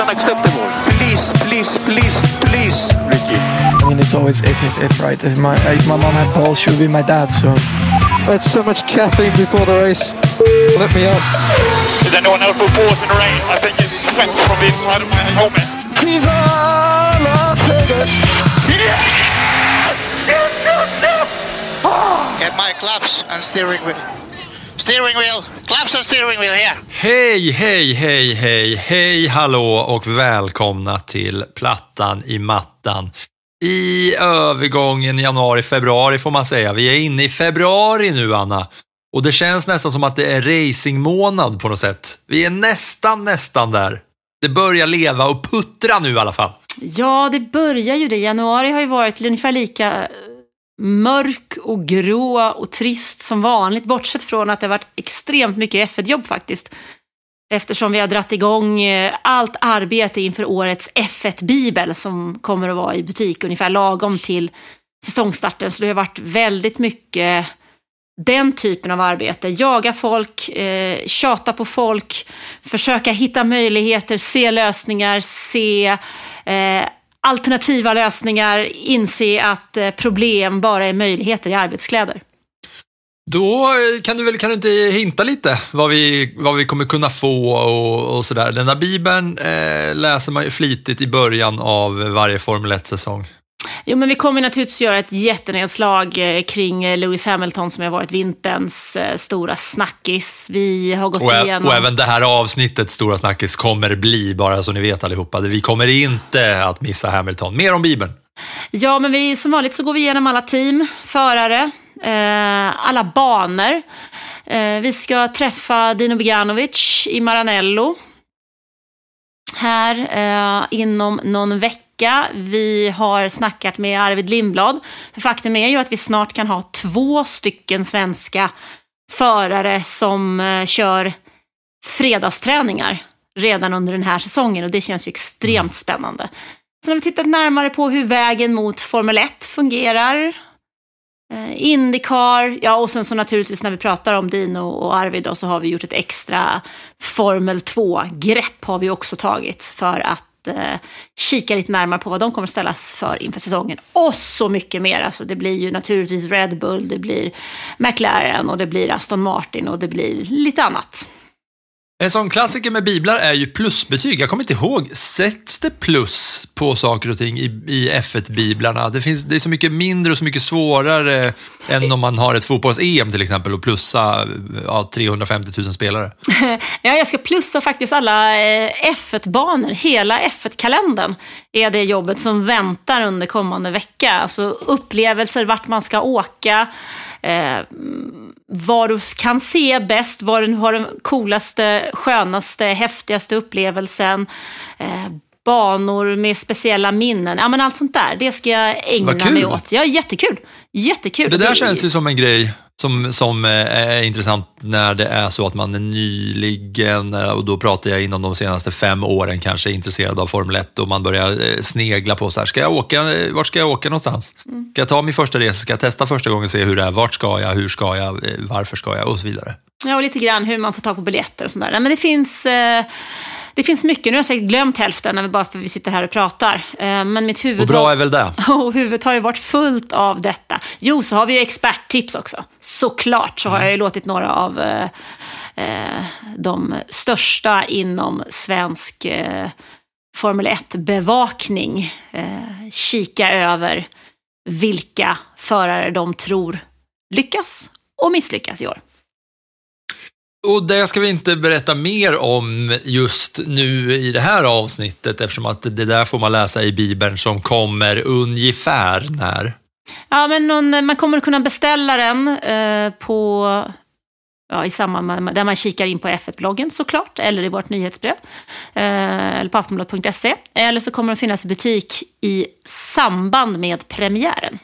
unacceptable. Please, please, please, please, Ricky. I mean, it's always if right. If my mom had balls, she would be my dad. So I had so much caffeine before the race. Let me up. Is anyone else with balls in the rain? I think it's sweat from the inside of my helmet. Viva Las Vegas! Yes! Yes, yes, yes! Get my claps and steering wheel. Steering wheel. Claps and steering wheel here. Hej, hej, hej, hej, hej, hallå och välkomna till Plattan i mattan. I övergången januari-februari får man säga. Vi är inne i februari nu, Anna. Och det känns nästan som att det är racingmånad på något sätt. Vi är nästan där. Det börjar leva och puttra nu i alla fall. Ja, det börjar ju det. Januari har ju varit ungefär lika mörk och grå och trist som vanligt. Bortsett från att det har varit extremt mycket F1-jobb faktiskt. Eftersom vi har dratt igång allt arbete inför årets F1-bibel som kommer att vara i butik ungefär lagom till säsongstarten. Så det har varit väldigt mycket den typen av arbete. Jaga folk, tjata på folk, försöka hitta möjligheter, se lösningar, se alternativa lösningar, inse att problem bara är möjligheter i arbetskläder. Då kan du inte hinta lite vad vi kommer kunna få och sådär. Den där bibeln läser man ju flitigt i början av varje Formel 1-säsong. Jo, men vi kommer naturligtvis göra ett jättenedslag kring Lewis Hamilton som har varit vinterns stora snackis. Vi har gått igenom... Och även det här avsnittet stora snackis kommer bli, bara så ni vet allihopa. Vi kommer inte att missa Hamilton. Mer om Bibeln. Ja, men som vanligt så går vi igenom alla team, förare, alla banor. Vi ska träffa Dino Beganovic i Maranello här inom någon vecka. Vi har snackat med Arvid Lindblad. För faktum är ju att vi snart kan ha 2 stycken svenska förare som kör fredagsträningar redan under den här säsongen. Och det känns ju extremt spännande. Sen har vi tittat närmare på hur vägen mot Formel 1 fungerar. IndyCar, ja, och sen så naturligtvis när vi pratar om Dino och Arvid då, så har vi gjort ett extra Formel 2-grepp har vi också tagit för att kika lite närmare på vad de kommer att ställas för inför säsongen. Och så mycket mer, alltså det blir ju naturligtvis Red Bull, det blir McLaren och det blir Aston Martin och det blir lite annat. En sån klassiker med biblar är ju plusbetyg. Jag kommer inte ihåg, sätts det plus på saker och ting i F1-biblarna? Det är så mycket mindre och så mycket svårare än om man har ett fotbolls-EM till exempel och plussa 350 000 spelare. Ja, jag ska plussa faktiskt alla F1-banor. Hela F1-kalendern är det jobbet som väntar under kommande vecka. Alltså upplevelser, vart man ska åka, vad du kan se bäst, vad du har den coolaste, skönaste, häftigaste upplevelsen, banor med speciella minnen, ja, men allt sånt där, det ska jag ägna mig åt. Ja, jättekul. Det där känns ju som en grej som är intressant när det är så att man är nyligen, och då pratar jag inom de senaste 5 åren kanske, intresserad av Formel 1 och man börjar snegla på så här, vart ska jag åka någonstans? Ska jag ta min första resa? Ska jag testa första gången och se hur det är? Vart ska jag? Hur ska jag? Varför ska jag? Och så vidare. Ja, och lite grann hur man får tag på biljetter och sådär. Men det finns mycket. Nu har jag säkert glömt hälften när bara för vi sitter här och pratar. Men mitt huvud... Och bra är väl det. Och huvudet har ju varit fullt av detta. Jo, så har vi ju experttips också. Såklart så har jag ju låtit några av de största inom svensk Formel 1-bevakning kika över vilka förare de tror lyckas och misslyckas i år. Och det ska vi inte berätta mer om just nu i det här avsnittet, eftersom att det där får man läsa i Bibeln som kommer ungefär när. Ja, men man kommer att kunna beställa den i samband med där man kikar in på F1-bloggen såklart, eller i vårt nyhetsbrev, eller på aftonbladet.se, eller så kommer den finnas i butik i samband med premiären.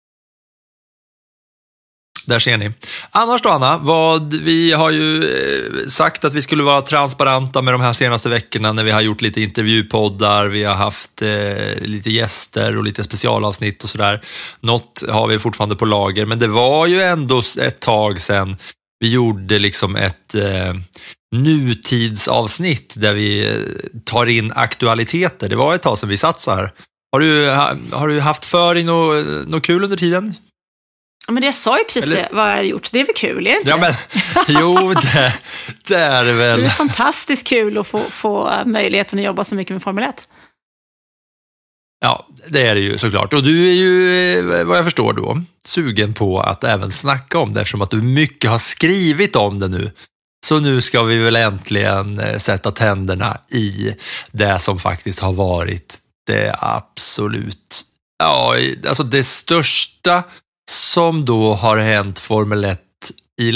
Där ser ni. Annars då, Anna, vi har ju sagt att vi skulle vara transparenta med de här senaste veckorna när vi har gjort lite intervjupoddar, vi har haft lite gäster och lite specialavsnitt och sådär. Något har vi fortfarande på lager, men det var ju ändå ett tag sedan vi gjorde liksom ett nutidsavsnitt där vi tar in aktualiteter. Det var ett tag sedan vi satt så här. Har du haft för dig något kul under tiden? Ja, men jag sa ju precis det, vad jag har gjort. Det är väl kul, är det inte? Ja, men jo, det är det väl. Det är fantastiskt kul att få möjligheten att jobba så mycket med Formel 1. Ja, det är det ju såklart. Och du är ju, vad jag förstår då, sugen på att även snacka om det eftersom att du mycket har skrivit om det nu. Så nu ska vi väl äntligen sätta tänderna i det som faktiskt har varit det absolut, ja, alltså det största som då har hänt Formel 1 i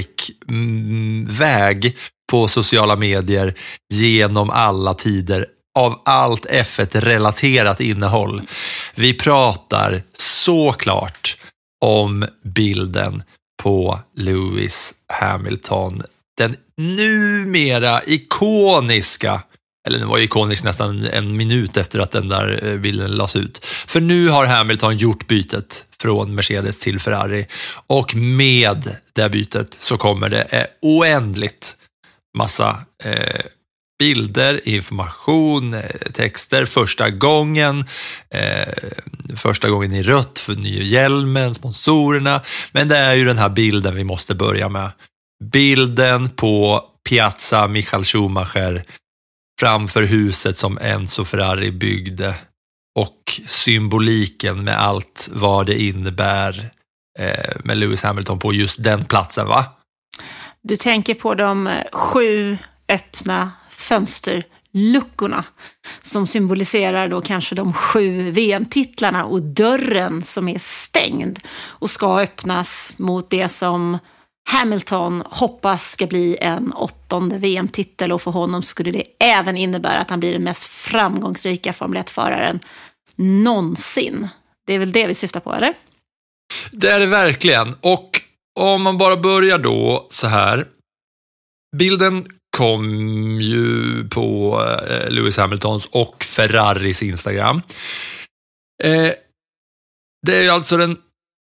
like-väg på sociala medier genom alla tider av allt F1-relaterat innehåll. Vi pratar såklart om bilden på Lewis Hamilton. Den numera ikoniska, eller den var ikonisk nästan en minut efter att den där bilden lades ut. För nu har Hamilton gjort bytet från Mercedes till Ferrari. Och med det bytet så kommer det oändligt massa bilder, information, texter. Första gången i rött för nya hjälmen, sponsorerna. Men det är ju den här bilden vi måste börja med. Bilden på Piazza Michael Schumacher framför huset som Enzo Ferrari byggde och symboliken med allt vad det innebär med Lewis Hamilton på just den platsen, va? Du tänker på de 7 öppna fönsterluckorna som symboliserar då kanske de 7 VM-titlarna och dörren som är stängd och ska öppnas mot det som Hamilton hoppas ska bli en 8:e VM-titel, och för honom skulle det även innebära att han blir den mest framgångsrika Formel 1-föraren någonsin. Det är väl det vi syftar på, eller? Det är det verkligen. Och om man bara börjar då så här. Bilden kom ju på Lewis Hamiltons och Ferraris Instagram. Det är ju alltså den...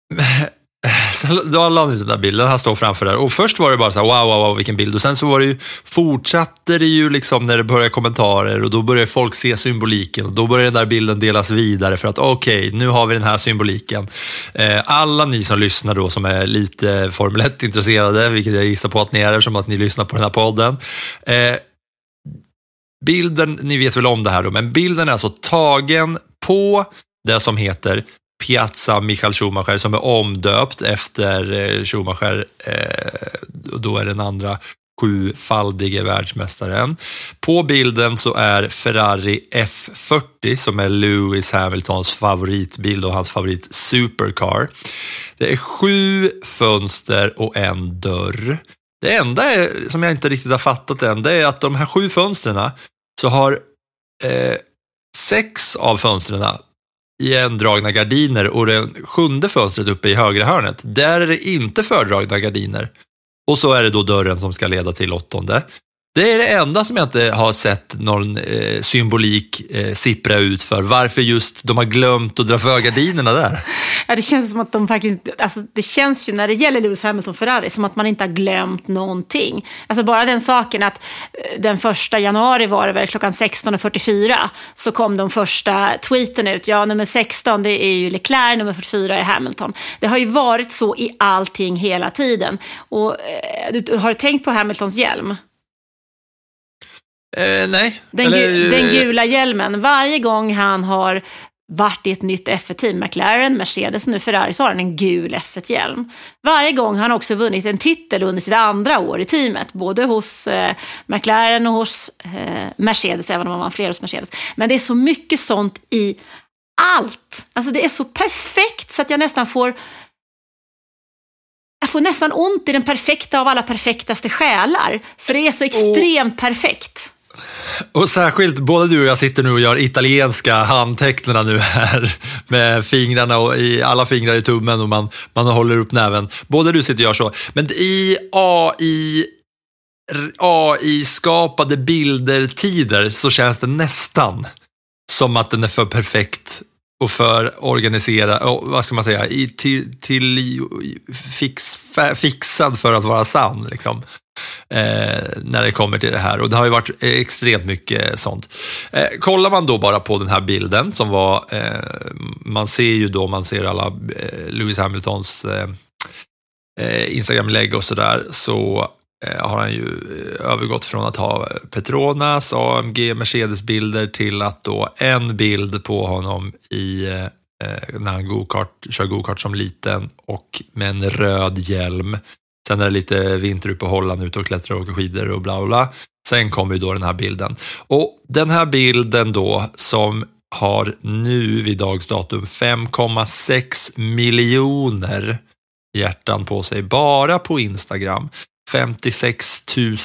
Då har han den där bilden, han står framför där. Och först var det bara så här, wow, vilken bild. Och sen så var det ju, fortsatte det ju liksom när det började kommentarer. Och då började folk se symboliken. Och då började den där bilden delas vidare för att okej, nu har vi den här symboliken. Alla ni som lyssnar då som är lite Formel 1-intresserade, vilket jag gissar på att ni är som att ni lyssnar på den här podden. Bilden, ni vet väl om det här då, men bilden är alltså tagen på det som heter Piazza Michael Schumacher, som är omdöpt efter Schumacher, och då är den andra 7-faldige världsmästaren. På bilden så är Ferrari F40 som är Lewis Hamiltons favoritbil och hans favorit supercar. Det är 7 fönster och en dörr. Det enda som jag inte riktigt har fattat än, det är att de här 7 fönstren så har 6 av fönstren igendragna gardiner, och det 7:e fönstret uppe i högra hörnet, där är det inte fördragna gardiner. Och så är det då dörren som ska leda till 8:e. Det är det enda som jag inte har sett någon symbolik sippra ut för. Varför just de har glömt att dra för gardinerna där? Ja, det känns som att de faktiskt... Alltså, det känns ju när det gäller Lewis Hamilton Ferrari som att man inte har glömt någonting. Alltså bara den saken att den 1 januari var det väl klockan 16:44 så kom de första tweeten ut. Ja, nummer 16 det är ju Leclerc, nummer 44 är Hamilton. Det har ju varit så i allting hela tiden. Och du har tänkt på Hamiltons hjälm? Nej. Den gula hjälmen. Varje gång han har varit i ett nytt F1-team, McLaren, Mercedes och nu Ferrari, så har han en gul F1-hjälm. Varje gång har han också vunnit en titel under sitt andra år i teamet. Både hos McLaren och hos Mercedes, även om man var fler hos Mercedes. Men det är så mycket sånt i allt. Alltså det är så perfekt så att jag nästan får nästan ont i den perfekta av alla perfektaste själar. För det är så extremt perfekt. Och särskilt, både du och jag sitter nu och gör italienska handtecknarna nu här med fingrarna och i alla fingrar i tummen och man håller upp näven. Både du sitter och gör så. Men i AI-skapade bilder-tider så känns det nästan som att den är för perfekt och för organisera, och vad ska man säga, fixad för att vara sann liksom. När det kommer till det här, och det har ju varit extremt mycket sånt. Kollar man då bara på den här bilden som var, man ser alla Lewis Hamiltons Instagram-lägg och sådär, så har han ju övergått från att ha Petronas, AMG, Mercedes-bilder till att då en bild på honom i när han kör go-kart som liten och med en röd hjälm. Sen är det lite vinteruppehåll, han ute och klättrar och åker skidor och bla bla. Sen kommer ju då den här bilden. Och den här bilden då, som har nu vid dags datum 5,6 miljoner hjärtan på sig bara på Instagram. 56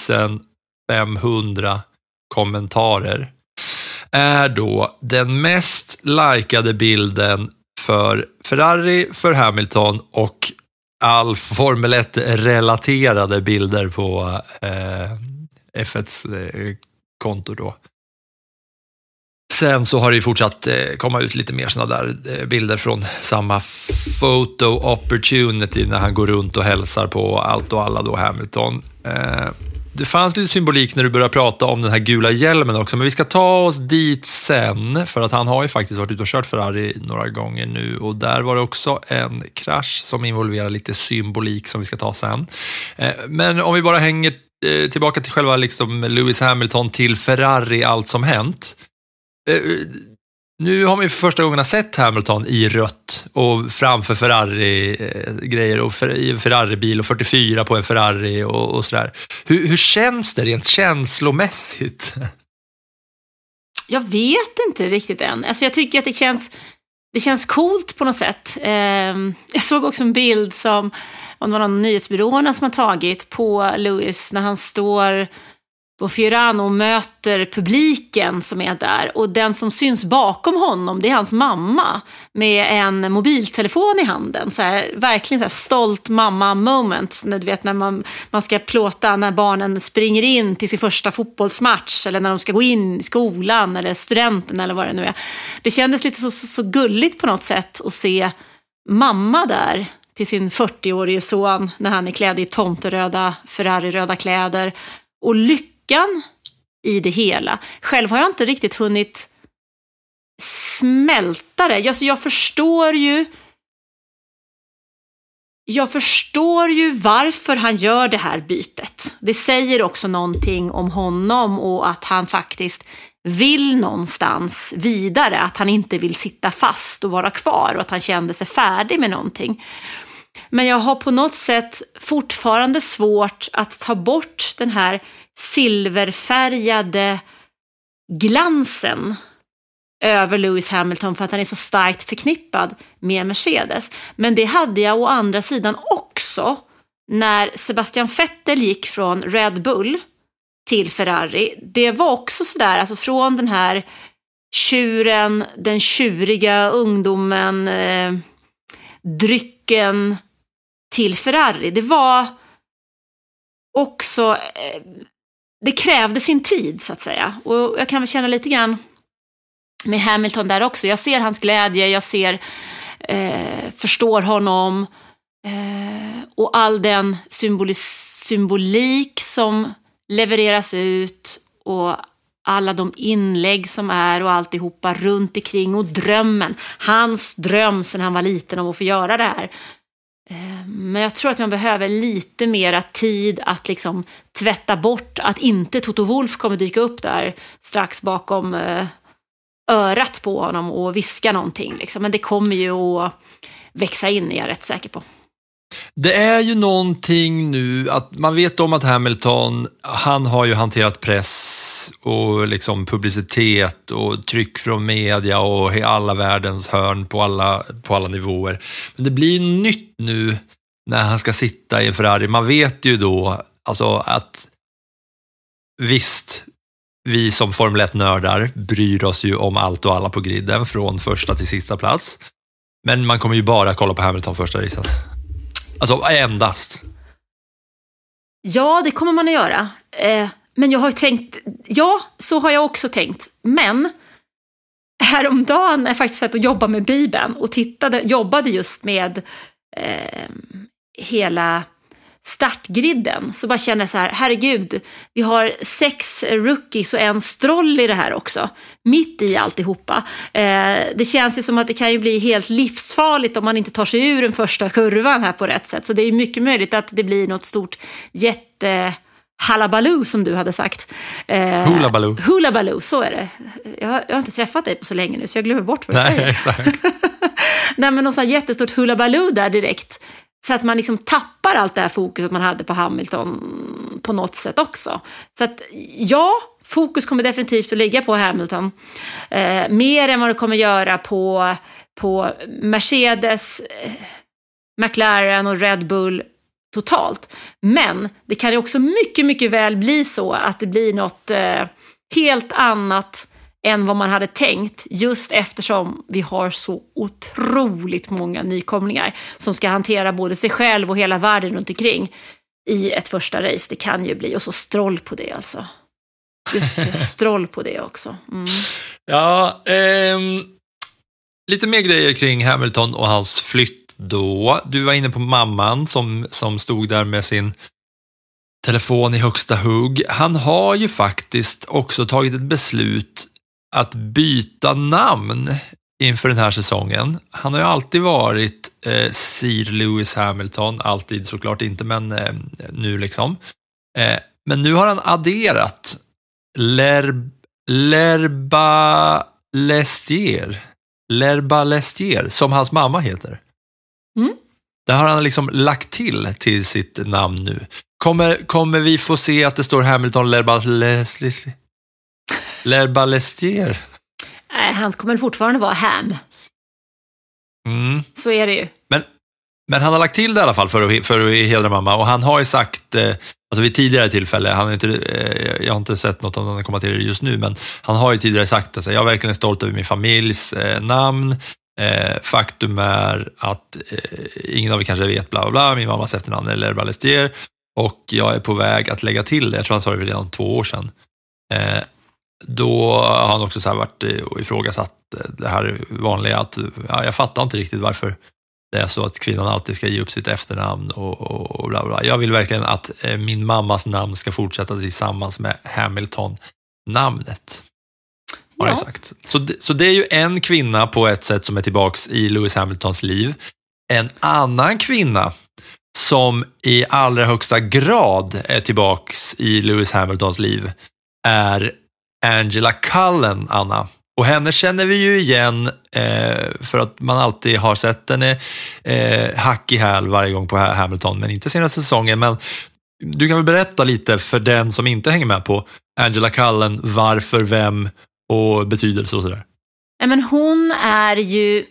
500 kommentarer. Är då den mest likade bilden för Ferrari, för Hamilton och all Formel 1-relaterade bilder på F1s konto då. Sen så har det ju fortsatt komma ut lite mer såna där bilder från samma photo opportunity när han går runt och hälsar på allt och alla då, Hamilton. Det fanns lite symbolik när du började prata om den här gula hjälmen också, men vi ska ta oss dit sen, för att han har ju faktiskt varit ute och kört Ferrari några gånger nu, och där var det också en krasch som involverar lite symbolik som vi ska ta sen. Men om vi bara hänger tillbaka till själva liksom Lewis Hamilton, till Ferrari, allt som hänt. Nu har man ju för första gången sett Hamilton i rött och framför Ferrari-grejer och i en Ferrari-bil och 44 på en Ferrari och sådär. Hur känns det rent känslomässigt? Jag vet inte riktigt än. Alltså jag tycker att det känns coolt på något sätt. Jag såg också en bild som, om det var någon nyhetsbyråerna som har tagit på Lewis när han står på Fiorano och möter publiken som är där, och den som syns bakom honom, det är hans mamma med en mobiltelefon i handen, så här, verkligen så här stolt mamma moment, du vet när man ska plåta när barnen springer in till sin första fotbollsmatch, eller när de ska gå in i skolan eller studenten eller vad det nu är. Det kändes lite så gulligt på något sätt att se mamma där till sin 40-årige son när han är klädd i tomteröda Ferrari-röda kläder, och lyckan i det hela. Själv har jag inte riktigt hunnit smälta det. Jag förstår ju varför han gör det här bytet. Det säger också någonting om honom, och att han faktiskt vill någonstans vidare, att han inte vill sitta fast och vara kvar, och att han kände sig färdig med någonting. Men jag har på något sätt fortfarande svårt att ta bort den här silverfärgade glansen över Lewis Hamilton, för att han är så starkt förknippad med Mercedes. Men det hade jag å andra sidan också när Sebastian Vettel gick från Red Bull till Ferrari. Det var också sådär, alltså från den här tjuren, den tjuriga ungdomen, drycken till Ferrari. Det var också, det krävde sin tid så att säga, och jag kan väl känna lite grann med Hamilton där också. Jag ser hans glädje, jag förstår honom, och all den symbolik som levereras ut, och alla de inlägg som är, och alltihopa runt omkring, och drömmen, hans dröm sedan han var liten om att få göra det här. Men jag tror att man behöver lite mera tid att liksom tvätta bort att inte Toto Wolff kommer dyka upp där strax bakom örat på honom och viska någonting liksom. Men det kommer ju att växa in, är jag rätt säker på. Det är ju någonting nu att man vet om att Hamilton, han har ju hanterat press och liksom publicitet och tryck från media och alla världens hörn på alla nivåer. Men det blir nytt nu när han ska sitta i en Ferrari. Man vet ju då alltså att visst, vi som Formel 1-nördar bryr oss ju om allt och alla på griden från första till sista plats. Men man kommer ju bara kolla på Hamilton första racen. Alltså endast. Ja, det kommer man att göra. Men jag har ju tänkt, ja, så har jag också tänkt. Men häromdagen är faktiskt att jobba med Bibeln och jobbade just med hela startgriden, så bara känner jag så här, herregud, vi har 6 rookies och 1 stroll i det här också, mitt i alltihopa. Det känns ju som att det kan ju bli helt livsfarligt om man inte tar sig ur den första kurvan här på rätt sätt, så det är mycket möjligt att det blir något stort halabaloo som du hade sagt. Hulabaloo, så är det. Jag har inte träffat dig på så länge nu, så jag glömmer bort vad du säger. Exakt. Nej, men något sånt jättestort hulabaloo där direkt. Så att man liksom tappar allt det här fokuset man hade på Hamilton på något sätt också. Så att ja, fokus kommer definitivt att ligga på Hamilton. Mer än vad det kommer göra på Mercedes, McLaren och Red Bull totalt. Men det kan ju också mycket, mycket väl bli så att det blir något helt annat än vad man hade tänkt, just eftersom vi har så otroligt många nykomlingar som ska hantera både sig själv och hela världen runt omkring i ett första race. Det kan ju bli, och så Stroll på det alltså. Just det, Stroll på det också. Mm. Ja, lite mer grejer kring Hamilton och hans flytt då. Du var inne på mamman som stod där med sin telefon i högsta hugg. Han har ju faktiskt också tagit ett beslut att byta namn inför den här säsongen. Han har ju alltid varit Sir Lewis Hamilton, alltid såklart inte, men nu liksom. Men nu har han adderat L'Herba Lestier, som hans mamma heter. Mm. Det har han liksom lagt till sitt namn nu. Kommer vi få se att det står Hamilton L'Herba Lestier? Han kommer fortfarande vara Ham. Mm. Så är det ju. Men han har lagt till det i alla fall för att hedra mamma. Och han har ju sagt, alltså vid tidigare tillfälle, jag har inte sett något om han kommer till det just nu, men han har ju tidigare sagt att jag är verkligen stolt över min familjs namn. Faktum är att ingen av er kanske vet bla bla bla, min mammas efternamn är L'Herba Lestier, och jag är på väg att lägga till det. Jag tror han sa det redan 2 år sedan. Då har han också så här varit och ifrågasatt det här vanliga att jag fattar inte riktigt varför det är så att kvinnan alltid ska ge upp sitt efternamn och bla bla. Jag vill verkligen att min mammas namn ska fortsätta tillsammans med Hamilton-namnet. Har jag sagt. Så det är ju en kvinna på ett sätt som är tillbaks i Lewis Hamiltons liv. En annan kvinna som i allra högsta grad är tillbaks i Lewis Hamiltons liv är Angela Cullen, Anna. Och henne känner vi ju igen för att man alltid har sett henne hack i häl varje gång på Hamilton, men inte senaste säsongen. Men du kan väl berätta lite för den som inte hänger med på Angela Cullen, varför, vem och betydelse och sådär. Men hon är ju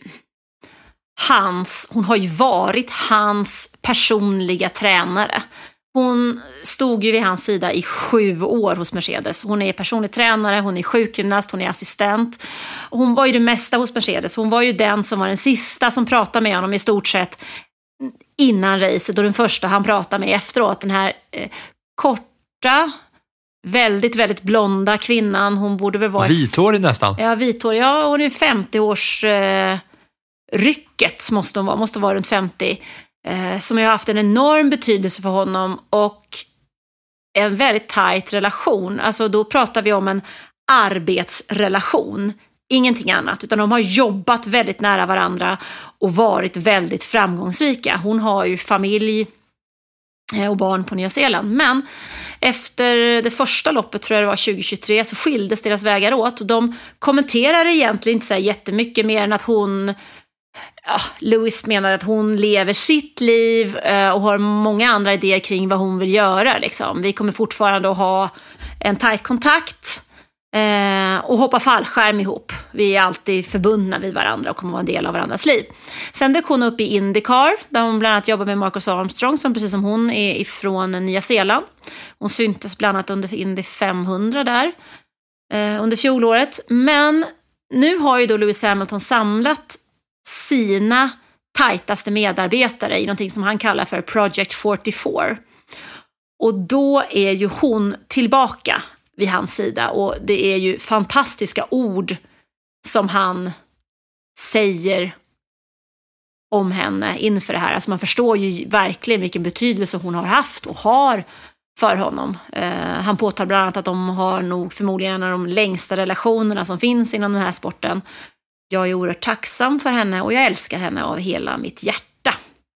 hon har ju varit hans personliga tränare. Hon stod ju vid hans sida i 7 år hos Mercedes. Hon är personlig tränare, hon är sjukgymnast, hon är assistent. Hon var ju det mesta hos Mercedes. Hon var ju den som var den sista som pratade med honom i stort sett innan racet, och den första han pratade med efteråt. Den här korta, väldigt, väldigt blonda kvinnan. Hon borde väl vara... Vithårig nästan. Ja, vithårig. Ja, hon är 50-års rycket måste vara runt 50. Som har haft en enorm betydelse för honom och en väldigt tajt relation. Alltså då pratar vi om en arbetsrelation, ingenting annat, utan de har jobbat väldigt nära varandra och varit väldigt framgångsrika. Hon har ju familj och barn på Nya Zeeland, men efter det första loppet, tror jag det var 2023, så skildes deras vägar åt, och de kommenterar egentligen inte så här jättemycket mer än att Lewis menar att hon lever sitt liv och har många andra idéer kring vad hon vill göra. Liksom. Vi kommer fortfarande att ha en tajt kontakt och hoppa fallskärm ihop. Vi är alltid förbundna vid varandra och kommer vara en del av varandras liv. Sen dök hon upp i IndyCar, där hon bland annat jobbar med Marcus Armstrong, som precis som hon är ifrån Nya Zeeland. Hon syntes bland annat under Indy 500 där under fjolåret. Men nu har ju då Lewis Hamilton samlat sina tajtaste medarbetare i någonting som han kallar för Project 44. Och då är ju hon tillbaka vid hans sida, och det är ju fantastiska ord som han säger om henne inför det här. Alltså man förstår ju verkligen vilken betydelse hon har haft och har för honom. Han påtar bland annat att de har nog förmodligen en av de längsta relationerna som finns inom den här sporten. Jag är oerhört tacksam för henne och jag älskar henne av hela mitt hjärta.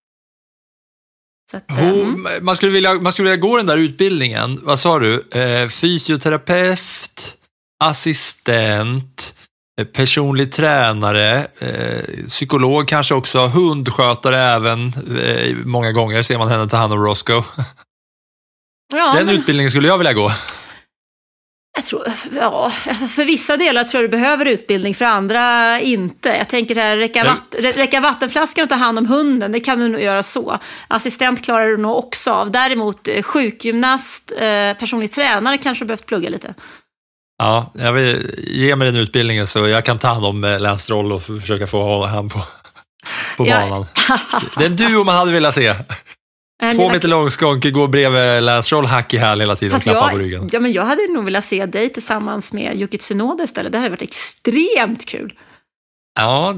Så att, man skulle vilja gå den där utbildningen. Vad sa du? Fysioterapeut, assistent, personlig tränare, psykolog kanske också, hundskötare även. Många gånger ser man henne ta hand om Roscoe. Ja, den utbildningen skulle jag vilja gå. Jag tror, för vissa delar tror jag du behöver utbildning, för andra inte. Jag tänker här, räcka vattenflaskan och ta hand om hunden, det kan du nog göra så. Assistent klarar du nog också av. Däremot sjukgymnast, personlig tränare kanske du behövt plugga lite. Ja, jag vill ge mig den utbildningen så jag kan ta hand om Lance Stroll och försöka få hålla han på banan. Det är en duo man hade velat se. 2 meter lång skånke går bredvid Lance Stroll, hack i häl hela tiden, klappa på ryggen. Ja, men jag hade nog velat se dig tillsammans med Yuki Tsunoda istället. Det hade varit extremt kul. Ja,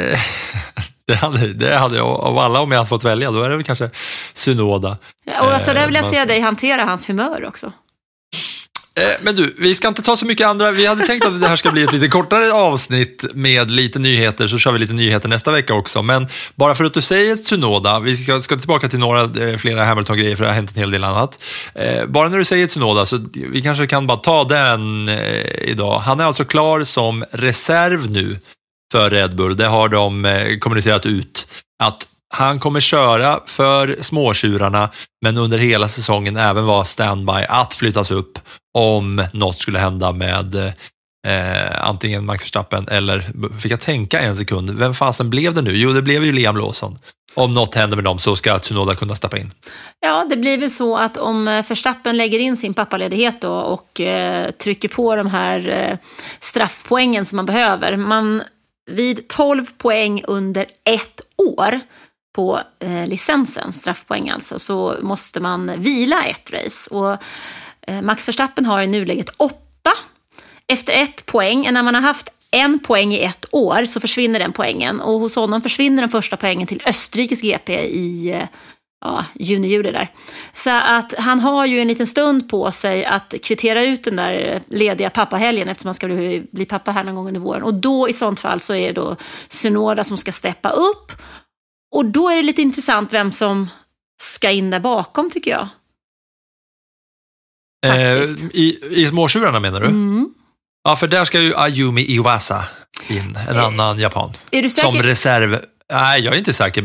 det hade jag av alla, om jag hade fått välja. Då är det väl kanske Tsunoda. Ja, och alltså där vill jag se dig hantera hans humör också. Men du, vi ska inte ta så mycket andra. Vi hade tänkt att det här ska bli ett lite kortare avsnitt med lite nyheter, så kör vi lite nyheter nästa vecka också. Men bara för att du säger Tsunoda, vi ska tillbaka till flera Hamilton-grejer, för det har hänt en hel del annat. Bara när du säger Tsunoda, så vi kanske kan bara ta den idag. Han är alltså klar som reserv nu för Red Bull. Det har de kommunicerat ut, att han kommer köra för småtjurarna, men under hela säsongen även vara standby att flyttas upp om något skulle hända med antingen Max Verstappen eller, fick jag tänka en sekund, vem fasen blev det nu? Jo, det blev ju Liam Lawson. Om något händer med dem så ska Tsunoda kunna stappa in. Ja, det blir väl så att om Verstappen lägger in sin pappaledighet då och trycker på de här straffpoängen som man behöver. Vid 12 poäng under 1 år på licensen, straffpoäng alltså, så måste man vila ett race. Och Max Verstappen har i nuläget 8 efter 1 poäng. När man har haft 1 poäng i 1 år så försvinner den poängen. Och hos honom försvinner den första poängen till Österrikes GP i juni-juli där. Så att han har ju en liten stund på sig att kvittera ut den där lediga pappahelgen, eftersom man ska bli pappa här någon gång under våren. Och då i sånt fall så är det då Tsunoda som ska steppa upp. Och då är det lite intressant vem som ska in där bakom, tycker jag. I småtjurarna menar du? Mm. Ja, för där ska ju Ayumi Iwasa in, en annan japan. Är du säker? Som reserv. Nej, jag är inte säker,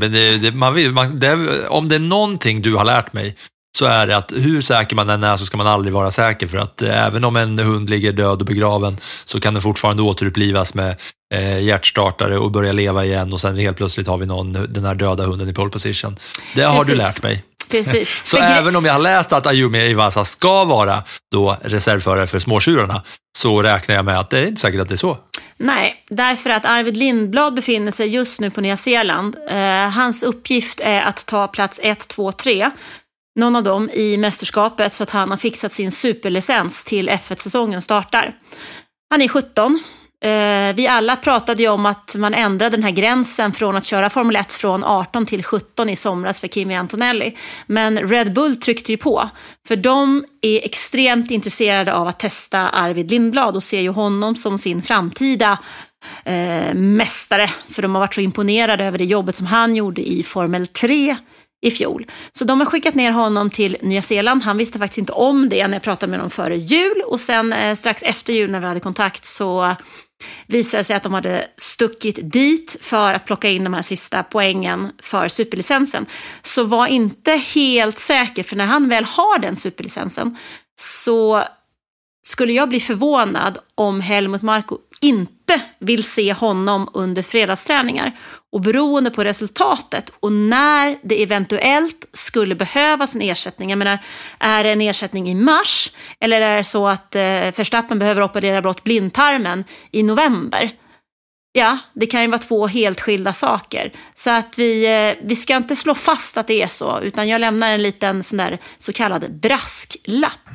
men om det är någonting du har lärt mig, så är det att hur säker man än är så ska man aldrig vara säker, för att även om en hund ligger död och begraven så kan den fortfarande återupplivas med hjärtstartare och börja leva igen, och sen helt plötsligt har vi den här döda hunden i pole position. Det har du lärt mig. Precis. Så även om jag har läst att Ayumi Iwasa ska vara då reservförare för småtjurarna, så räknar jag med att det är inte säkert att det är så. Nej, därför att Arvid Lindblad befinner sig just nu på Nya Zeeland. Hans uppgift är att ta plats 1, 2, 3. Någon av dem i mästerskapet, så att han har fixat sin superlicens till F1-säsongen startar. Han är 17. Vi alla pratade ju om att man ändrade den här gränsen från att köra Formel 1 från 18 till 17 i somras för Kimi Antonelli. Men Red Bull tryckte ju på, för de är extremt intresserade av att testa Arvid Lindblad och ser ju honom som sin framtida mästare. För de har varit så imponerade över det jobbet som han gjorde i Formel 3 i fjol. Så de har skickat ner honom till Nya Zeeland. Han visste faktiskt inte om det när jag pratade med honom före jul. Och sen strax efter jul när vi hade kontakt så visade det sig att de hade stuckit dit för att plocka in de här sista poängen för superlicensen. Så var inte helt säker, för när han väl har den superlicensen så skulle jag bli förvånad om Helmut Marko inte vill se honom under fredagsträningar. Och beroende på resultatet och när det eventuellt skulle behövas en ersättning. Jag menar, är det en ersättning i mars eller är det så att Verstappen behöver operera bort blindtarmen i november? Ja, det kan ju vara 2 helt skilda saker. Så att vi ska inte slå fast att det är så, utan jag lämnar en liten sån där så kallad brasklapp.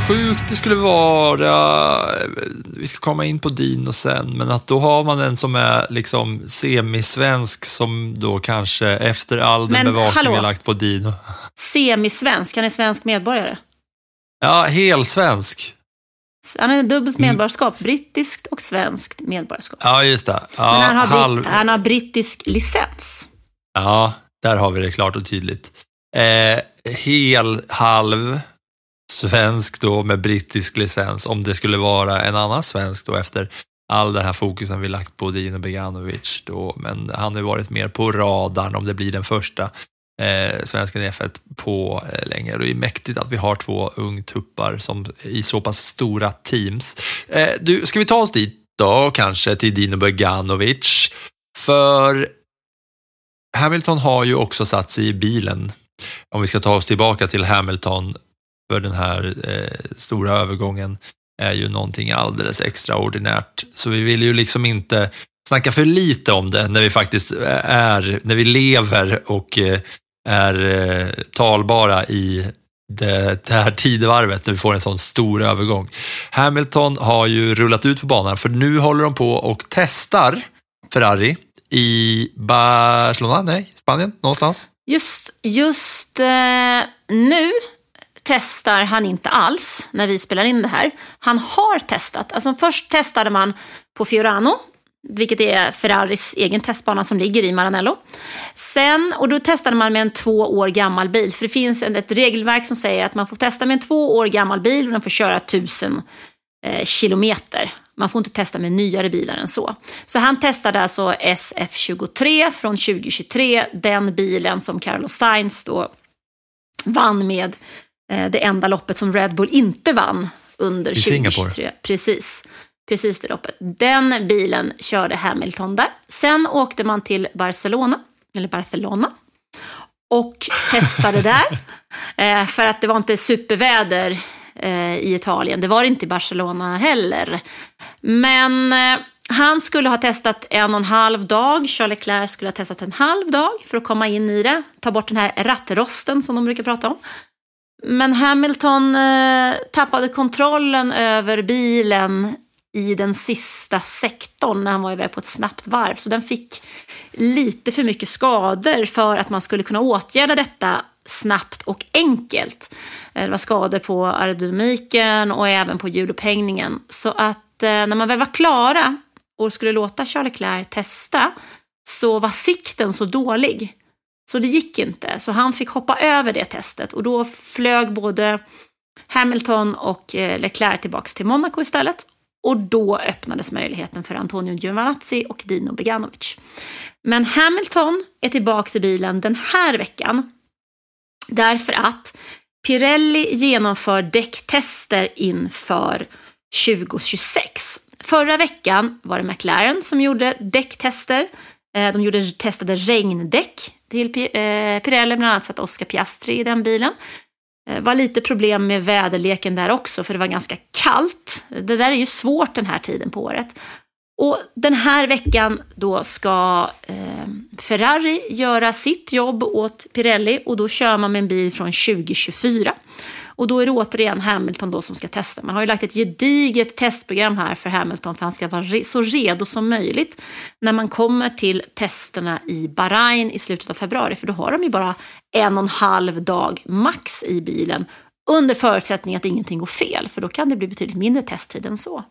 sjukt det skulle vara, vi ska komma in på Dino sen, men att då har man en som är liksom semisvensk som då kanske efter all den bevakning vi lagt på Dino. Semisvensk, han är svensk medborgare. Ja, helsvensk. Han är dubbelt medborgarskap, brittiskt och svenskt medborgarskap. Ja, just det. Ja, men han har brittisk licens. Ja, där har vi det klart och tydligt. Halv svensk då med brittisk licens, om det skulle vara en annan svensk då efter all den här fokusen vi lagt på Dino Beganovic då, men han har varit mer på radarn om det blir den första svensken i F1 på länge. Det är mäktigt att vi har 2 ungtuppar som i så pass stora teams. Ska vi ta oss dit då kanske till Dino Beganovic, för Hamilton har ju också satt sig i bilen. Om vi ska ta oss tillbaka till Hamilton, för den här stora övergången är ju någonting alldeles extraordinärt. Så vi vill ju liksom inte snacka för lite om det när vi faktiskt när vi lever och är talbara i det här tidevarvet när vi får en sån stor övergång. Hamilton har ju rullat ut på banan, för nu håller de på och testar Ferrari i Barcelona, Spanien, någonstans. Just nu testar han inte alls när vi spelar in det här. Han har testat. Alltså först testade man på Fiorano, vilket är Ferraris egen testbana som ligger i Maranello. Och då testade man med en 2 år gammal bil. För det finns ett regelverk som säger att man får testa med en 2 år gammal bil och den får köra 1000 kilometer. Man får inte testa med nyare bilar än så. Så han testade alltså SF23 från 2023. Den bilen som Carlos Sainz då vann med det enda loppet som Red Bull inte vann under 2023. Precis det loppet. Den bilen körde Hamilton där. Sen åkte man till Barcelona och testade där. För att det var inte superväder i Italien. Det var det inte i Barcelona heller. Men han skulle ha testat 1,5 dag. Charles Leclerc skulle ha testat 1,5 dag för att komma in i det. Ta bort den här rattrosten som de brukar prata om. Men Hamilton tappade kontrollen över bilen i den sista sektorn när han var iväg på ett snabbt varv. Så den fick lite för mycket skador för att man skulle kunna åtgärda detta snabbt och enkelt. Det var skador på aerodynamiken och även på hjulupphängningen. Så att när man väl var klara och skulle låta Charles Leclerc testa, så var sikten så dålig. Så det gick inte. Så han fick hoppa över det testet. Och då flög både Hamilton och Leclerc tillbaka till Monaco istället. Och då öppnades möjligheten för Antonio Giovinazzi och Dino Beganovic. Men Hamilton är tillbaka i bilen den här veckan. Därför att Pirelli genomför däcktester inför 2026. Förra veckan var det McLaren som gjorde däcktester. De testade regndäck till Pirelli, bland annat satt Oscar Piastri i den bilen. Det var lite problem med väderleken där också, för det var ganska kallt. Det där är ju svårt den här tiden på året. Och den här veckan då ska Ferrari göra sitt jobb åt Pirelli, och då kör man med en bil från 2024. Och då är det återigen Hamilton då som ska testa. Man har ju lagt ett gediget testprogram här för Hamilton, för han ska vara så redo som möjligt när man kommer till testerna i Bahrain i slutet av februari. För då har de ju bara 1,5 dag max i bilen, under förutsättning att ingenting går fel. För då kan det bli betydligt mindre testtid än så.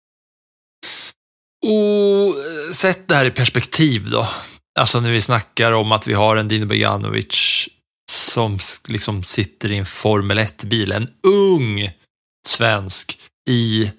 Och sätt det här i perspektiv då. Alltså när vi snackar om att vi har en Dino Beganovic som liksom sitter i en Formel 1-bil, en ung svensk i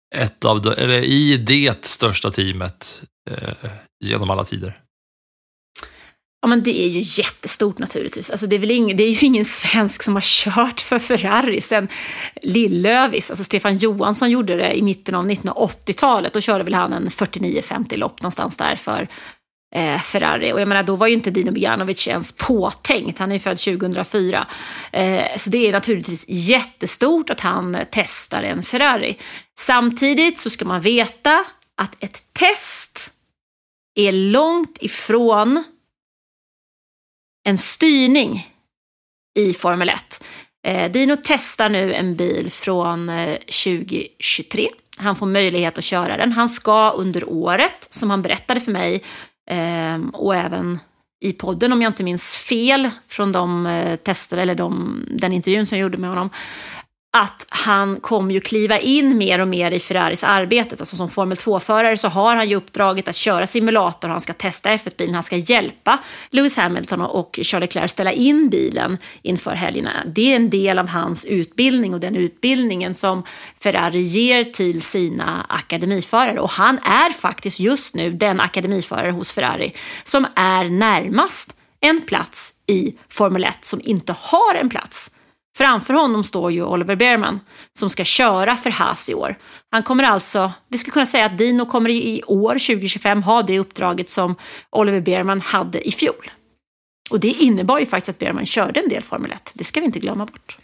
i det största teamet genom alla tider. Ja, men det är ju jättestort naturligtvis. Alltså det är ju ingen svensk som har kört för Ferrari sen Lillövis. Alltså Stefan Johansson gjorde det i mitten av 1980-talet. Då körde väl han en 49-50 lopp någonstans där för Ferrari. Och jag menar, då var ju inte Dino Beganovic ens påtänkt. Han är ju född 2004. Så det är naturligtvis jättestort att han testar en Ferrari. Samtidigt så ska man veta att ett test är långt ifrån en styrning i Formel 1. Dino testar nu en bil från 2023. Han får möjlighet att köra den. Han ska under året, som han berättade för mig och även i podden om jag inte minns fel från de tester eller den intervjun som jag gjorde med honom, att han kommer ju kliva in mer och mer i Ferraris arbete. Alltså som Formel 2-förare så har han ju uppdraget att köra simulator. Han ska testa F1-bilen. Han ska hjälpa Lewis Hamilton och Charles Leclerc ställa in bilen inför helgerna. Det är en del av hans utbildning och den utbildningen som Ferrari ger till sina akademiförare. Och han är faktiskt just nu den akademiförare hos Ferrari som är närmast en plats i Formel 1 som inte har en plats. Framför honom står ju Oliver Bearman som ska köra för Haas i år. Han kommer alltså, vi skulle kunna säga att Dino kommer i år 2025 ha det uppdraget som Oliver Bearman hade i fjol. Och det innebar ju faktiskt att Bearman körde en del Formel 1. Det ska vi inte glömma bort.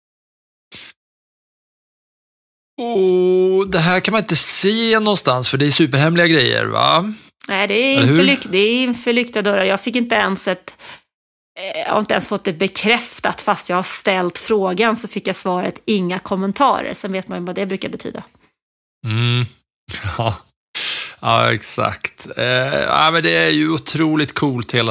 Och det här kan man inte se någonstans för det är superhemliga grejer, va? Nej, det är inför lyckta dörrar. Jag fick inte ens jag har inte ens fått det bekräftat fast jag har ställt frågan så fick jag svaret inga kommentarer. Sen vet man ju vad det brukar betyda. Ja, exakt. Men det är ju otroligt coolt hela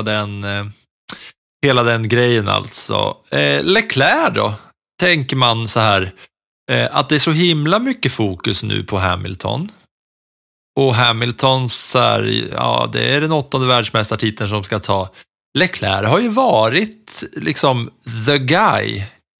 den grejen alltså. Leclerc då? Tänker man så här att det är så himla mycket fokus nu på Hamilton. Och Hamilton så här, ja, det är den 8:e världsmästartiteln som ska ta. Leclerc har ju varit liksom the guy,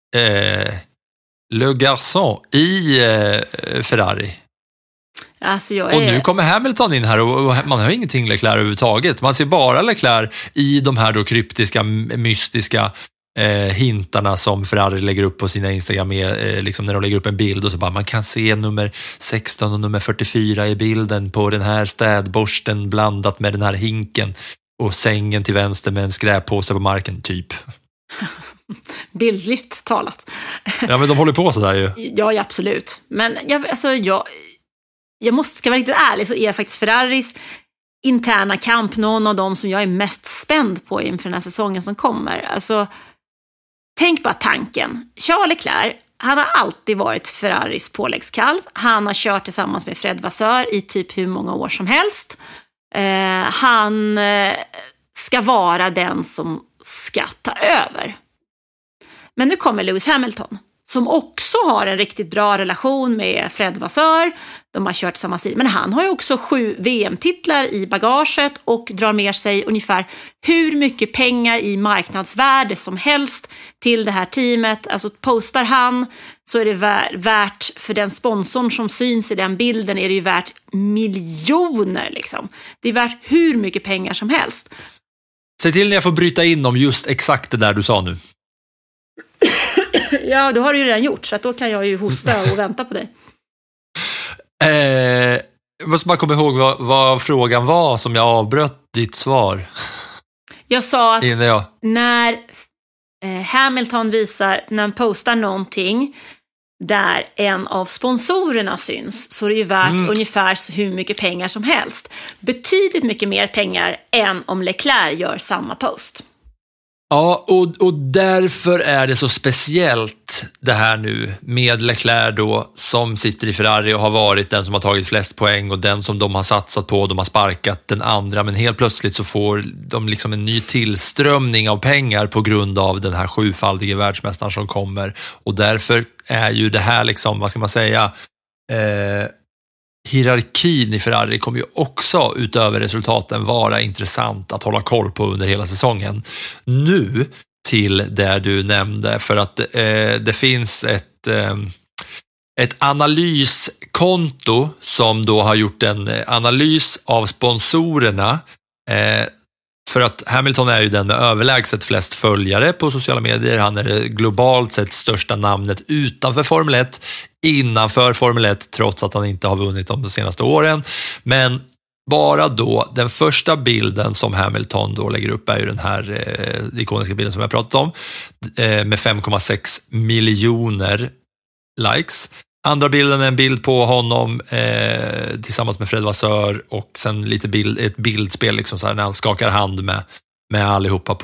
le garçon i Ferrari. Alltså och nu kommer Hamilton in här och man har ingenting Leclerc överhuvudtaget. Man ser bara Leclerc i de här då kryptiska, mystiska hintarna som Ferrari lägger upp på sina Instagram liksom när de lägger upp en bild och så bara man kan se nummer 16 och nummer 44 i bilden på den här städborsten blandat med den här hinken. Och sängen till vänster med en skräppåse på marken, typ. Bildligt talat. Ja, men de håller på så där ju. Ja, absolut. Men jag måste, ska vara riktigt ärlig, så är faktiskt Ferraris interna kamp någon av dem som jag är mest spänd på inför den här säsongen som kommer. Alltså, tänk bara tanken. Charles Leclerc, han har alltid varit Ferraris påläggskalv. Han har kört tillsammans med Fred Vasseur i typ hur många år som helst. Han ska vara den som ska ta över. Men nu kommer Lewis Hamilton som också har en riktigt bra relation med Fred Vasseur. De har kört samma stil. Men han har ju också 7 VM-titlar i bagaget och drar med sig ungefär hur mycket pengar i marknadsvärde som helst till det här teamet. Alltså postar han så är det värt för den sponsorn som syns i den bilden är det ju värt miljoner liksom. Det är värt hur mycket pengar som helst. Se till när jag får bryta in om just exakt det där du sa nu. Ja, då har du ju redan gjort så att då kan jag ju hosta och vänta på dig. Jag måste bara komma ihåg vad frågan var som jag avbröt ditt svar. Jag sa att när Hamilton när han postar någonting där en av sponsorerna syns så är det ju värt ungefär hur mycket pengar som helst. Betydligt mycket mer pengar än om Leclerc gör samma post. Ja, och därför är det så speciellt det här nu med Leclerc då som sitter i Ferrari och har varit den som har tagit flest poäng och den som de har satsat på och de har sparkat den andra, men helt plötsligt så får de liksom en ny tillströmning av pengar på grund av den här 7-faldige världsmästaren som kommer, och därför är ju det här liksom, vad ska man säga, hierarkin i Ferrari kommer ju också utöver resultaten vara intressant att hålla koll på under hela säsongen. Nu till det du nämnde, för att det finns ett analyskonto som då har gjort en analys av sponsorerna, för att Hamilton är ju den med överlägset flest följare på sociala medier. Han är det globalt sett största namnet utanför Formel 1, innanför Formel 1, trots att han inte har vunnit de senaste åren. Men bara då, den första bilden som Hamilton då lägger upp är ju den här ikoniska bilden som jag pratat om, med 5,6 miljoner likes. Andra bilden är en bild på honom tillsammans med Fred Vasseur och sen lite ett bildspel liksom så här, när han skakar hand med med allihopa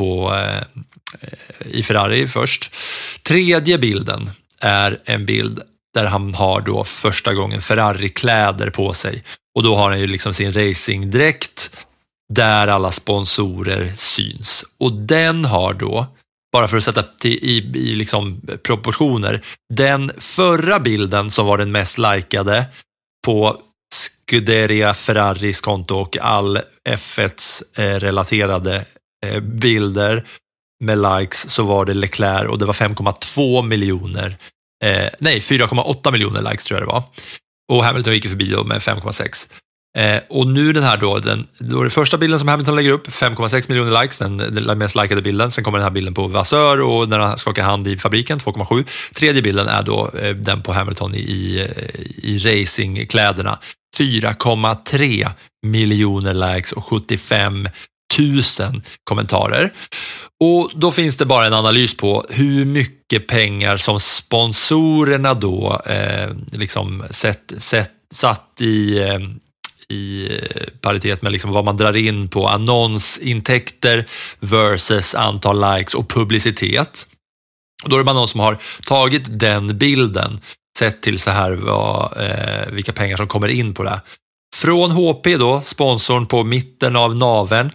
i Ferrari först. Tredje bilden är en bild där han har då första gången Ferrari-kläder på sig. Och då har han ju liksom sin racingdräkt där alla sponsorer syns. Och den har då, bara för att sätta i liksom proportioner, den förra bilden som var den mest likade på Scuderia Ferraris konto och all F1s relaterade bilder med likes, så var det Leclerc och det var 5,2 miljoner 4,8 miljoner likes tror jag det var. Och Hamilton gick förbi då med 5,6. Och nu den här då är det första bilden som Hamilton lägger upp, 5,6 miljoner likes, den mest likade bilden. Sen kommer den här bilden på Vassör och när han skakar hand i fabriken, 2,7. Tredje bilden är då den på Hamilton i racingkläderna, 4,3 miljoner likes och 75 000 kommentarer. Och då finns det bara en analys på hur mycket pengar som sponsorerna då liksom satt i paritet med liksom vad man drar in på annonsintäkter versus antal likes och publicitet. Och då är det bara någon som har tagit den bilden, sett till så här vilka pengar som kommer in på det. Från HP då, sponsorn på mitten av naveln,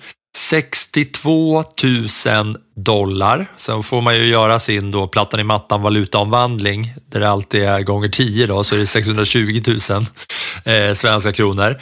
$62,000. Sen får man ju göra sin då plattan i mattan valutaomvandling där det alltid är gånger 10 då, så är det 620 000 svenska kronor.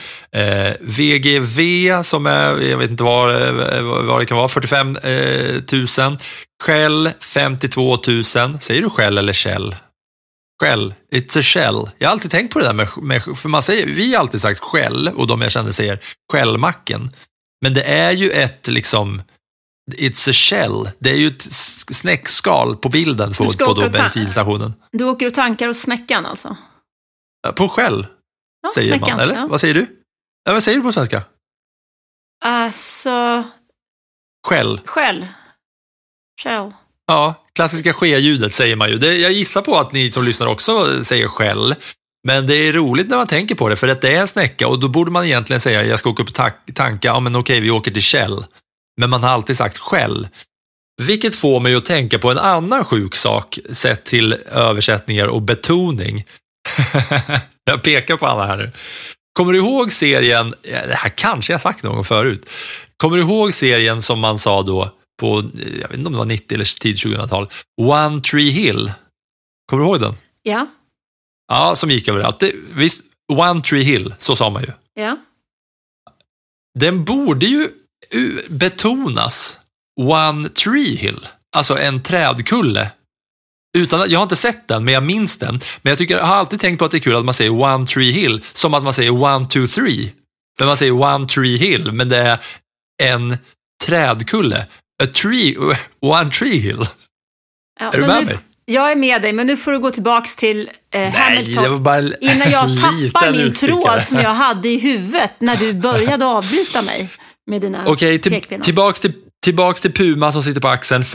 VGV som är, jag vet inte vad det kan vara, 45 000. Shell 52 000. Säger du Shell eller Shell? Shell, it's a shell. Jag har alltid tänkt på det där med för man säger, vi har alltid sagt Shell och de jag känner säger Shellmacken. Men det är ju ett liksom, it's a shell. Det är ju ett snäckskal på bilden på då bensinstationen. Du åker och tankar och snäckan alltså? På Shell, säger snäckan, man, eller? Ja. Vad säger du? Ja, vad säger du på svenska? Alltså... Shell. Ja, klassiska ske-ljudet säger man ju. Jag gissar på att ni som lyssnar också säger Shell. Men det är roligt när man tänker på det, för att det är en snäcka och då borde man egentligen säga jag ska åka upp och tanka, ja men okej, vi åker till Shell. Men man har alltid sagt Shell. Vilket får mig att tänka på en annan sjuk sak sett till översättningar och betoning. Jag pekar på alla här nu. Kommer du ihåg serien, det här kanske jag sagt någon gång förut. Kommer du ihåg serien som man sa då på, jag vet inte om det var 90 eller tid 2000-tal, One Tree Hill? Kommer du ihåg den? Ja. Ja, som gick överallt. Visst, One Tree Hill, så sa man ju. Ja. Den borde ju betonas One Tree Hill, alltså en trädkulle. Jag har inte sett den, men jag minns den. Men jag har alltid tänkt på att det är kul att man säger One Tree Hill, som att man säger 1, 2, 3. Men man säger One Tree Hill, men det är en trädkulle. One Tree Hill. Ja, är du med mig? Jag är med dig, men nu får du gå tillbaks till Hamilton. Det var bara innan jag tappar min tråd som jag hade i huvudet när du började avbryta mig med dina pekpinnar. Tillbaks till Puma som sitter på axeln,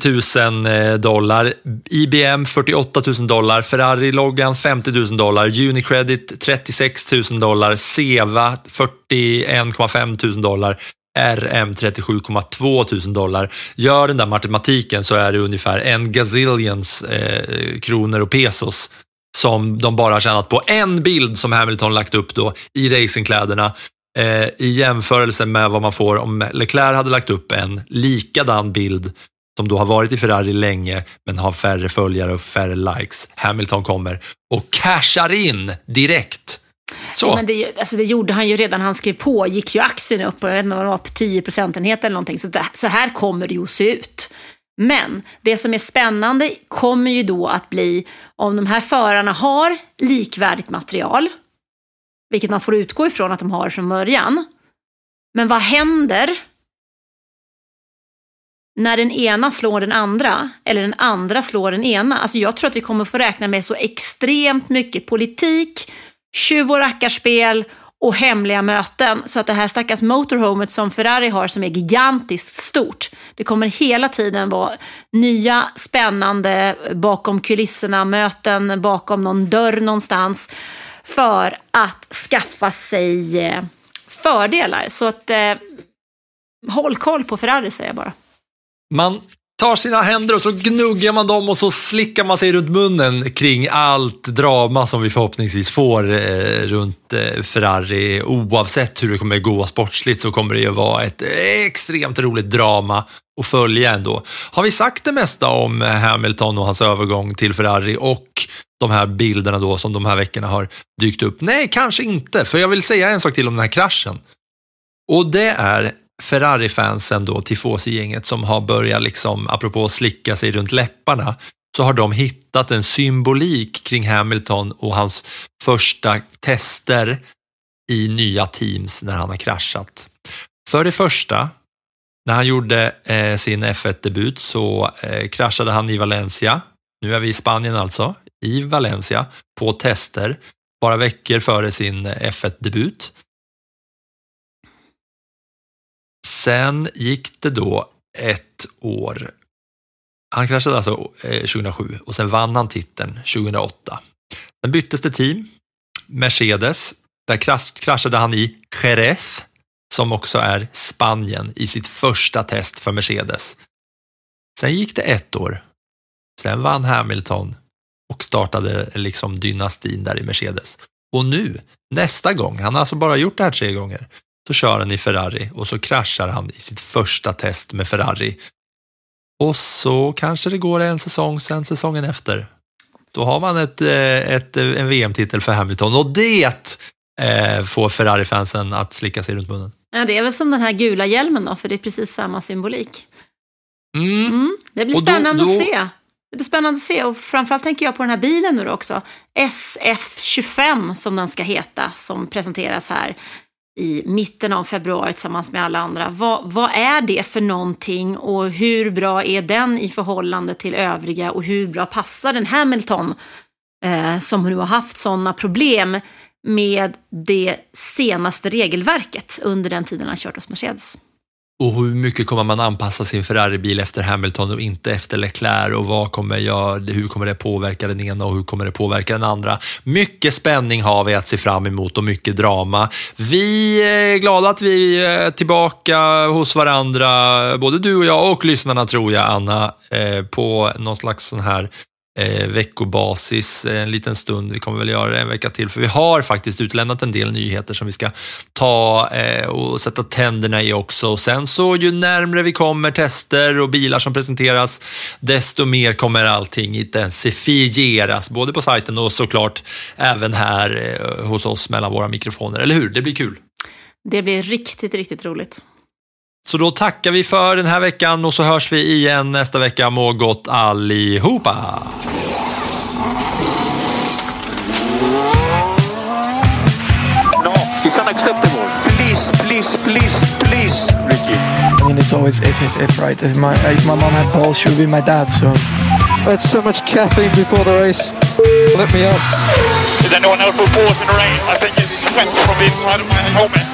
$40,000. IBM $48,000. Ferrari-loggan $50,000. Unicredit $36,000. Seva $41,500. RM $37,200. Gör den där matematiken så är det ungefär 1 gazillions kronor och pesos som de bara har tjänat på en bild som Hamilton lagt upp då i racingkläderna, i jämförelse med vad man får om Leclerc hade lagt upp en likadan bild som då har varit i Ferrari länge men har färre följare och färre likes. Hamilton kommer och cashar in direkt. Så. Ja, men det gjorde han ju redan, han skrev på, gick ju aktien upp och jag vet inte vad det var, på 10% eller någonting. Så här kommer det ju att se ut. Men det som är spännande kommer ju då att bli om de här förarna har likvärdigt material, vilket man får utgå ifrån att de har från början. Men vad händer när den ena slår den andra eller den andra slår den ena? Alltså jag tror att vi kommer få räkna med så extremt mycket politik, tjuv- och rackarspel och hemliga möten, så att det här stackars motorhomet som Ferrari har, som är gigantiskt stort, det kommer hela tiden vara nya spännande bakom kulisserna möten bakom någon dörr någonstans för att skaffa sig fördelar. Så att håll koll på Ferrari, säger jag bara. Man tar sina händer och så gnuggar man dem och så slickar man sig runt munnen kring allt drama som vi förhoppningsvis får runt Ferrari. Oavsett hur det kommer gå sportsligt så kommer det ju vara ett extremt roligt drama att följa ändå. Har vi sagt det mesta om Hamilton och hans övergång till Ferrari och de här bilderna då som de här veckorna har dykt upp? Nej, kanske inte. För jag vill säga en sak till om den här kraschen. Och det är Ferrari-fansen då, Tifosi-gänget, som har börjat liksom, apropå slicka sig runt läpparna, så har de hittat en symbolik kring Hamilton och hans första tester i nya teams när han har kraschat. För det första, när han gjorde sin F1-debut så kraschade han i Valencia. Nu är vi i Spanien alltså, i Valencia, på tester, bara veckor före sin F1-debut. Sen gick det då ett år. Han kraschade alltså 2007 och sen vann han titeln 2008. Sen byttes det team, Mercedes. Där kraschade han i Jerez, som också är Spanien, i sitt första test för Mercedes. Sen gick det ett år. Sen vann Hamilton och startade liksom dynastin där i Mercedes. Och nu, nästa gång, han har alltså bara gjort det här 3 gånger, så kör han i Ferrari och så kraschar han i sitt första test med Ferrari. Och så kanske det går en säsong, sen säsongen efter. Då har man en VM-titel för Hamilton och det får Ferrari-fansen att slicka sig runt munnen. Ja, det är väl som den här gula hjälmen då, för det är precis samma symbolik. Det blir spännande att se. Det blir spännande att se och framförallt tänker jag på den här bilen nu också. SF25 som den ska heta, som presenteras här i mitten av februari tillsammans med alla andra. Vad är det för någonting och hur bra är den i förhållande till övriga och hur bra passar den Hamilton som nu har haft sådana problem med det senaste regelverket under den tiden han kört hos Mercedes? Och hur mycket kommer man anpassa sin Ferrari-bil efter Hamilton och inte efter Leclerc, och hur kommer det påverka den ena och hur kommer det påverka den andra? Mycket spänning har vi att se fram emot och mycket drama. Vi är glada att vi är tillbaka hos varandra, både du och jag och lyssnarna, tror jag, Anna, på någon slags sån här veckobasis en liten stund. Vi kommer väl göra det en vecka till, för vi har faktiskt utlämnat en del nyheter som vi ska ta och sätta tänderna i också. Och sen så ju närmare vi kommer tester och bilar som presenteras, desto mer kommer allting intensifieras, både på sajten och såklart även här hos oss mellan våra mikrofoner, eller hur? Det blir kul. Det blir riktigt, riktigt roligt. Så då tackar vi för den här veckan och så hörs vi igen nästa vecka. Må gott allihopa! No, it's unacceptable. Please, please, please, please. Ricky. I mean, it's always if right. If my mom had balls, she would be my dad. So I had so much caffeine before the race. Let me up. Is anyone else report in the rain? I think it's sweat from the inside of my helmet.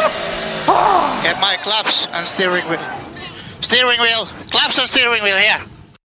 Get my claps and steering wheel. Steering wheel. Claps and steering wheel here.